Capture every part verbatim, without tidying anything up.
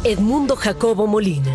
Edmundo Jacobo Molina.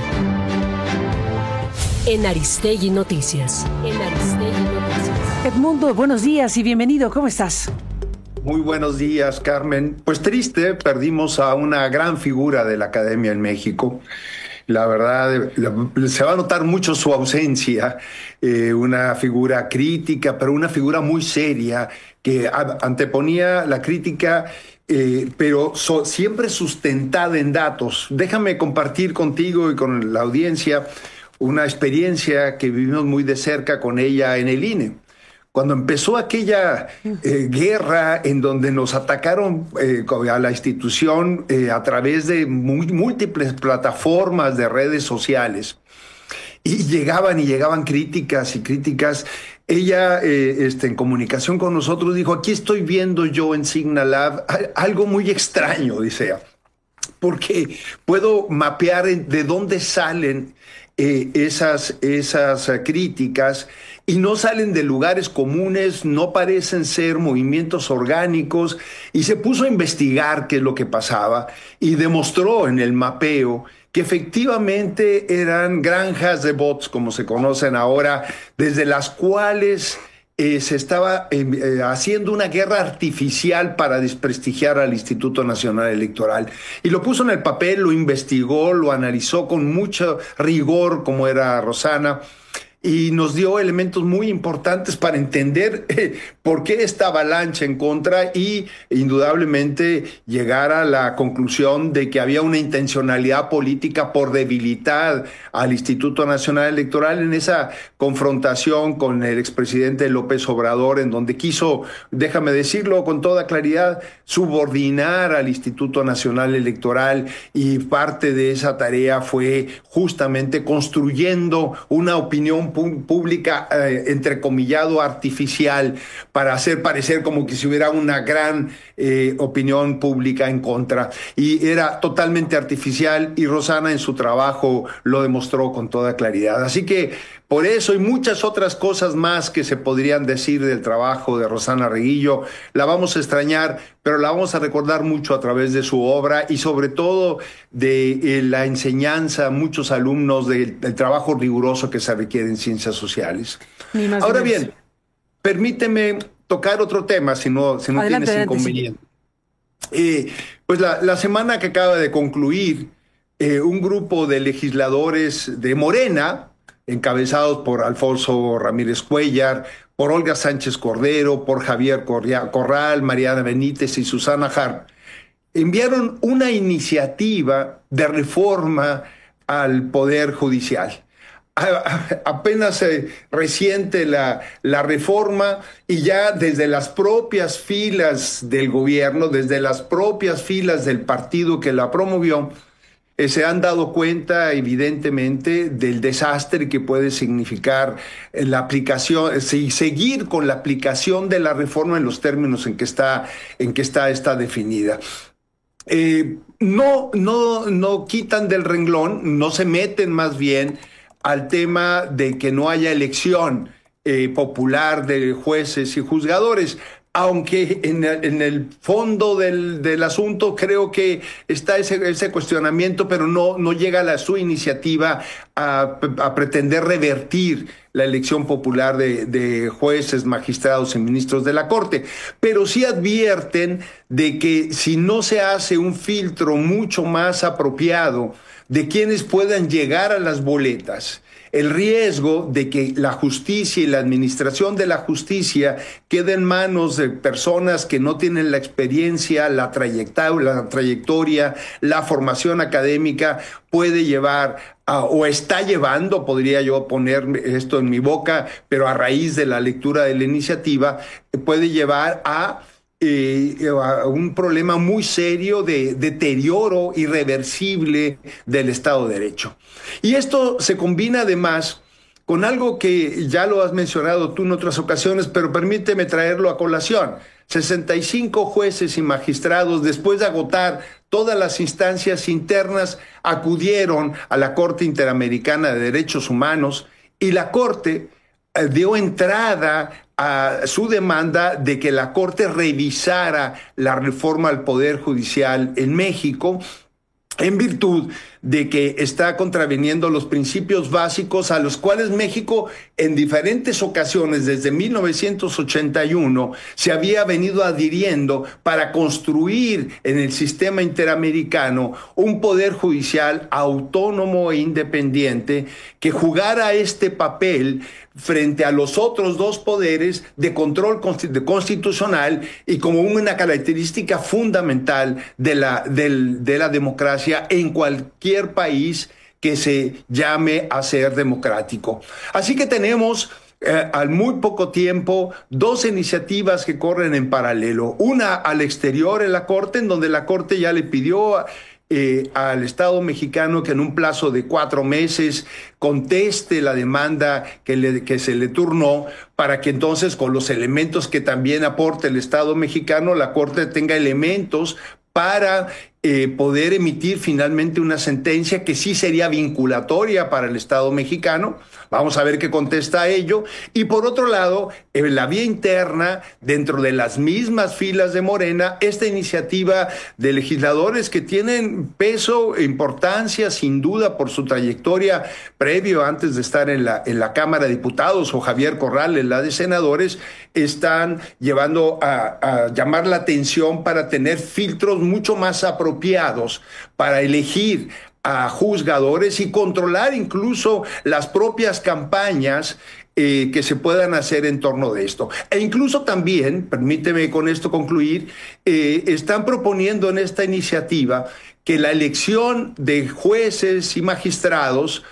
En Aristegui Noticias. En Aristegui Noticias. Edmundo, buenos días y bienvenido. ¿Cómo estás? Muy buenos días, Carmen. Pues triste, perdimos a una gran figura de la academia en México. La verdad, se va a notar mucho su ausencia, eh, una figura crítica, pero una figura muy seria, que anteponía la crítica, eh, pero so, siempre sustentada en datos. Déjame compartir contigo y con la audiencia una experiencia que vivimos muy de cerca con ella en el I N E. Cuando empezó aquella eh, guerra en donde nos atacaron eh, a la institución eh, a través de muy, múltiples plataformas de redes sociales, y llegaban y llegaban críticas y críticas, ella eh, este, en comunicación con nosotros dijo: aquí estoy viendo yo en Signalab algo muy extraño, dice ella, porque puedo mapear de dónde salen eh, esas, esas uh, críticas, y no salen de lugares comunes, no parecen ser movimientos orgánicos, y se puso a investigar qué es lo que pasaba y demostró en el mapeo que efectivamente eran granjas de bots, como se conocen ahora, desde las cuales eh, se estaba eh, eh, haciendo una guerra artificial para desprestigiar al Instituto Nacional Electoral. Y lo puso en el papel, lo investigó, lo analizó con mucho rigor, como era Rosana, y nos dio elementos muy importantes para entender eh, por qué esta avalancha en contra, y indudablemente llegar a la conclusión de que había una intencionalidad política por debilitar al Instituto Nacional Electoral en esa confrontación con el expresidente López Obrador, en donde quiso, déjame decirlo con toda claridad, subordinar al Instituto Nacional Electoral, y parte de esa tarea fue justamente construyendo una opinión pública, eh, entrecomillado, artificial, para hacer parecer como que si hubiera una gran eh, opinión pública en contra. Y era totalmente artificial, y Rosana en su trabajo lo demostró con toda claridad. Así que por eso y muchas otras cosas más que se podrían decir del trabajo de Rosana Reguillo, la vamos a extrañar, pero la vamos a recordar mucho a través de su obra, y sobre todo de eh, la enseñanza a muchos alumnos del, del trabajo riguroso que se requiere en ciencias sociales. Ahora bien, permíteme tocar otro tema, si no, si no adelante, tienes adelante, inconveniente. Sí. Eh, pues la, la semana que acaba de concluir, eh, un grupo de legisladores de Morena, encabezados por Alfonso Ramírez Cuellar, por Olga Sánchez Cordero, por Javier Corral, Mariana Benítez y Susana Harp, enviaron una iniciativa de reforma al Poder Judicial. A, a, apenas eh, reciente la, la reforma, y ya desde las propias filas del gobierno, desde las propias filas del partido que la promovió, Eh, se han dado cuenta evidentemente del desastre que puede significar eh, la aplicación, eh, seguir con la aplicación de la reforma en los términos en que está, en que está, está definida. Eh, no, no, no quitan del renglón, no se meten más bien al tema de que no haya elección eh, popular de jueces y juzgadores, aunque en el, en el fondo del, del asunto creo que está ese, ese cuestionamiento, pero no, no llega la, su iniciativa a, a pretender revertir la elección popular de, de jueces, magistrados y ministros de la Corte. Pero sí advierten de que si no se hace un filtro mucho más apropiado de quienes puedan llegar a las boletas, el riesgo de que la justicia y la administración de la justicia quede en manos de personas que no tienen la experiencia, la trayectoria, la, trayectoria, la formación académica, puede llevar a, o está llevando, podría yo poner esto en mi boca, pero a raíz de la lectura de la iniciativa, puede llevar a Eh, a un problema muy serio de deterioro irreversible del Estado de Derecho. Y esto se combina además con algo que ya lo has mencionado tú en otras ocasiones, pero permíteme traerlo a colación. sesenta y cinco jueces y magistrados, después de agotar todas las instancias internas, acudieron a la Corte Interamericana de Derechos Humanos, y la Corte eh, dio entrada a su demanda de que la Corte revisara la reforma al Poder Judicial en México, en virtud de que está contraviniendo los principios básicos a los cuales México en diferentes ocasiones desde mil novecientos ochenta y uno se había venido adhiriendo para construir en el sistema interamericano un poder judicial autónomo e independiente que jugara este papel frente a los otros dos poderes de control constitucional y como una característica fundamental de la, del, de la democracia en cualquier país que se llame a ser democrático. Así que tenemos eh, al muy poco tiempo dos iniciativas que corren en paralelo. Una al exterior en la Corte, en donde la Corte ya le pidió a, Eh, al Estado mexicano que en un plazo de cuatro meses conteste la demanda que, le, que se le turnó, para que entonces con los elementos que también aporte el Estado mexicano, la Corte tenga elementos para eh, poder emitir finalmente una sentencia que sí sería vinculatoria para el Estado mexicano. Vamos a ver qué contesta a ello. Y por otro lado, en la vía interna, dentro de las mismas filas de Morena, esta iniciativa de legisladores que tienen peso e importancia, sin duda, por su trayectoria previo antes de estar en la, en la Cámara de Diputados, o Javier Corral en la de Senadores, están llevando a, a llamar la atención para tener filtros mucho más apropiados para elegir a juzgadores y controlar incluso las propias campañas eh, que se puedan hacer en torno de esto. E incluso también, permíteme con esto concluir, eh, están proponiendo en esta iniciativa que la elección de jueces y magistrados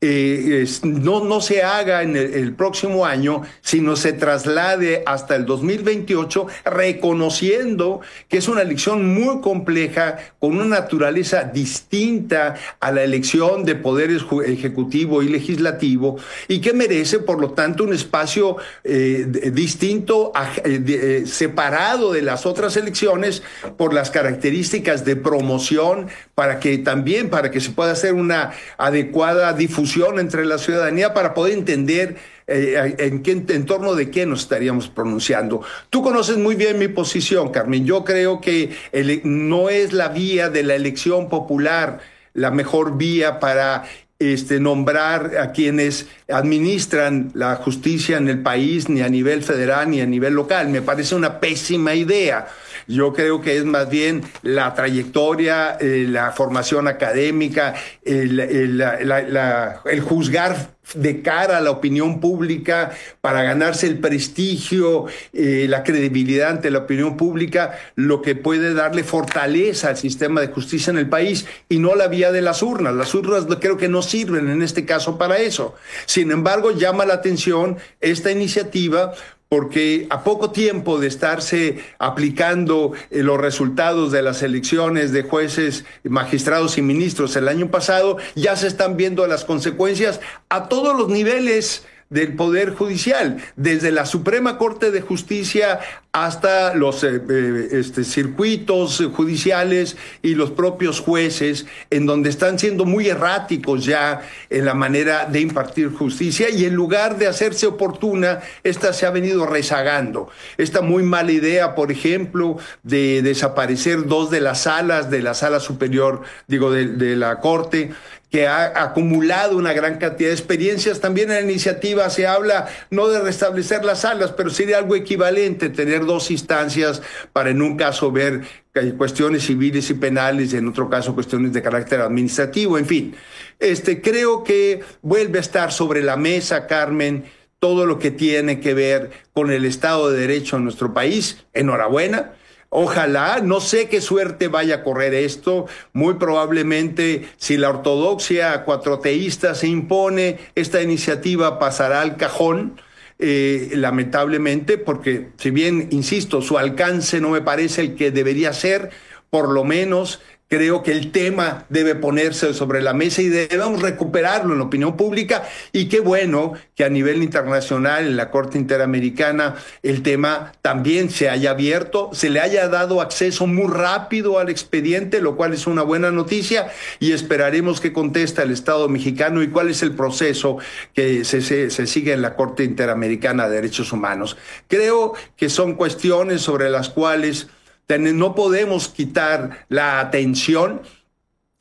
Eh, es, no, no se haga en el, el próximo año, sino se traslade hasta el dos mil veintiocho, reconociendo que es una elección muy compleja, con una naturaleza distinta a la elección de poderes ejecutivo y legislativo, y que merece, por lo tanto, un espacio eh, distinto, eh, de, eh, separado de las otras elecciones por las características de promoción, para que también, para que se pueda hacer una adecuada difusión entre la ciudadanía para poder entender eh, en, qué, en torno de qué nos estaríamos pronunciando. Tú conoces muy bien mi posición, Carmen. Yo creo que el, no es la vía de la elección popular la mejor vía para este, nombrar a quienes administran la justicia en el país, ni a nivel federal ni a nivel local. Me parece una pésima idea. Yo creo que es más bien la trayectoria, eh, la formación académica, el, el, la, la, la, el juzgar de cara a la opinión pública para ganarse el prestigio, eh, la credibilidad ante la opinión pública, lo que puede darle fortaleza al sistema de justicia en el país, y no la vía de las urnas. Las urnas creo que no sirven en este caso para eso. Sin embargo, llama la atención esta iniciativa, porque a poco tiempo de estarse aplicando eh, los resultados de las elecciones de jueces, magistrados y ministros el año pasado, ya se están viendo las consecuencias a todos los niveles del Poder Judicial, desde la Suprema Corte de Justicia hasta los eh, eh, este, circuitos judiciales y los propios jueces, en donde están siendo muy erráticos ya en la manera de impartir justicia, y en lugar de hacerse oportuna, esta se ha venido rezagando. Esta muy mala idea, por ejemplo, de desaparecer dos de las salas de la sala superior, digo, de, de la Corte, que ha acumulado una gran cantidad de experiencias. También en la iniciativa se habla no de restablecer las salas, pero sería algo equivalente, tener dos instancias para en un caso ver cuestiones civiles y penales, y en otro caso cuestiones de carácter administrativo. En fin, este, creo que vuelve a estar sobre la mesa, Carmen, todo lo que tiene que ver con el Estado de Derecho en nuestro país. Enhorabuena. Ojalá, no sé qué suerte vaya a correr esto. Muy probablemente, si la ortodoxia cuatroteísta se impone, esta iniciativa pasará al cajón, eh, lamentablemente, porque si bien, insisto, su alcance no me parece el que debería ser, por lo menos creo que el tema debe ponerse sobre la mesa y debemos recuperarlo en la opinión pública. Y qué bueno que a nivel internacional, en la Corte Interamericana, el tema también se haya abierto, se le haya dado acceso muy rápido al expediente, lo cual es una buena noticia, y esperaremos que conteste el Estado mexicano y cuál es el proceso que se, se, se sigue en la Corte Interamericana de Derechos Humanos. Creo que son cuestiones sobre las cuales no podemos quitar la atención,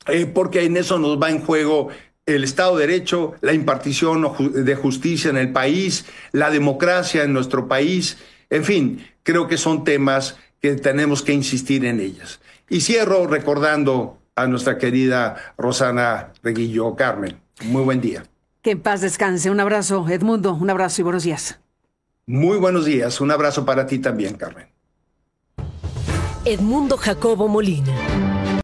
eh, porque en eso nos va en juego el Estado de Derecho, la impartición de justicia en el país, la democracia en nuestro país. En fin, creo que son temas que tenemos que insistir en ellas. Y cierro recordando a nuestra querida Rosana Reguillo. Carmen, muy buen día. Que en paz descanse. Un abrazo, Edmundo. Un abrazo y buenos días. Muy buenos días. Un abrazo para ti también, Carmen. Edmundo Jacobo Molina.